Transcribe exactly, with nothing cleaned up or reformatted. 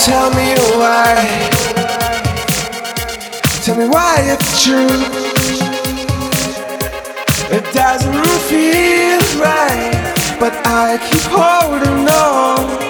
Tell me why. Tell me why it's true. It doesn't feel right, but I keep holding on.